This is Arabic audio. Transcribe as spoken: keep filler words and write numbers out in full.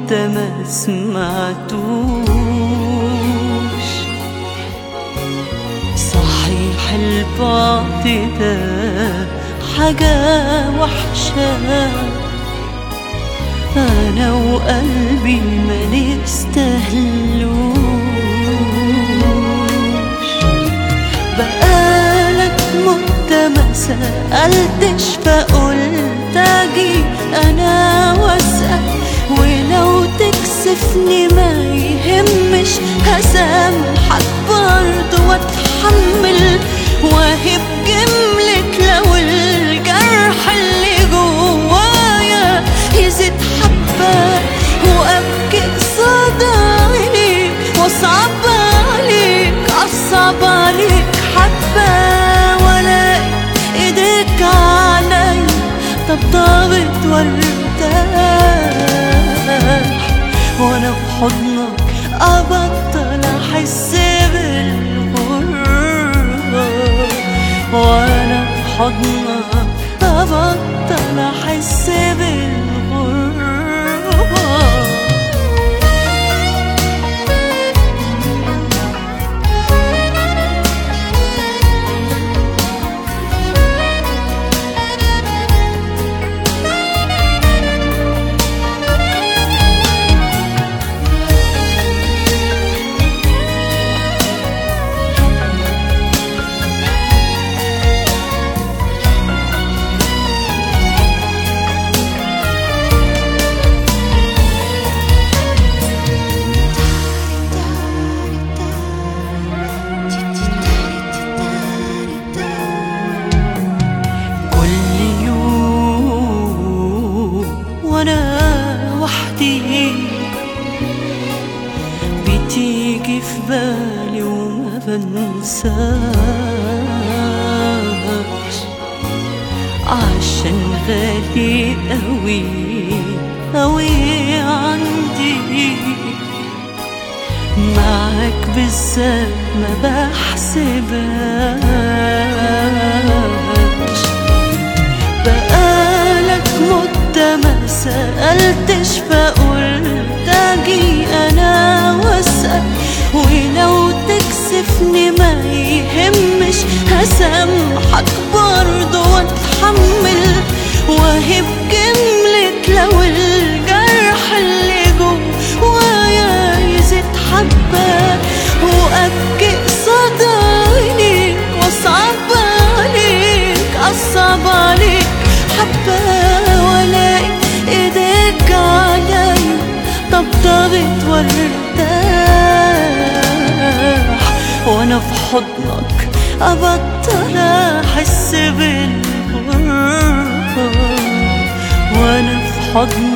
مدة ما سمعتوش. صحيح البعد ده حاجة وحشة، أنا وقلبي ما نستاهلوش. بقالك مدة ما سألتش فقلت أجي أنا وأسأل، ولو تكسفني ما يهمش هسامحك برضه وأتحمل، وأهب جملك لو الجرح اللي جوايا يزيد حبة، وأبكي قصاد عينيك وأصعب عليك أصعب عليك حبة، وألاقي إيديك عليا طبطبت وارتاح، وأنا في حضنك أبطل أحس بالغربة، وأنا في حضنك أبطل أحس بالغربة. وأنا وحدي بتيجي في بالي وما بنساش، عشان غالي أوي أوي عندي، معاك بالذات ما بحسبهاش. بقالك مدة ما سألتش فقلت أجي أنا وأسأل، ولو تكسفني ما يهمش هسامحك برضه وأتحمل، وأهب جملك لو الجرح اللي جوايا يزيد حبة، وأبكي قصاد عينيك وأصعب عليك أصعب عليك حبة، وألاقي إيديك عليا طبطبت وارتاح، وأنا في حضنك أبطل أحس بالغربة، وأنا في حضنك